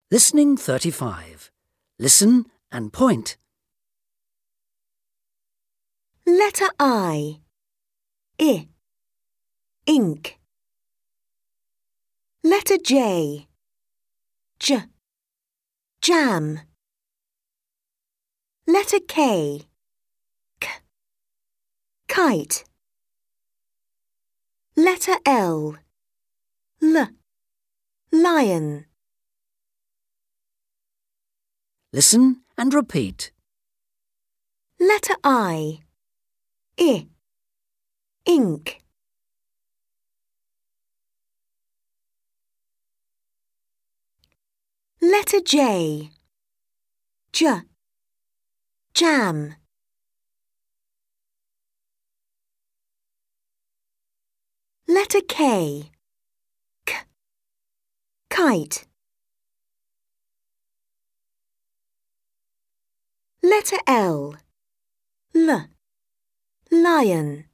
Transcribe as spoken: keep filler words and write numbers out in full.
Listening thirty-five. Listen and point. Letter I. I. Ink. Letter J. J. Jam. Letter K. K. Kite. Letter L. L. Lion. Listen and repeat. Letter I. I. Ink. Letter J. J. Jam. Letter K. K. Kite. Letter L. L. Lion.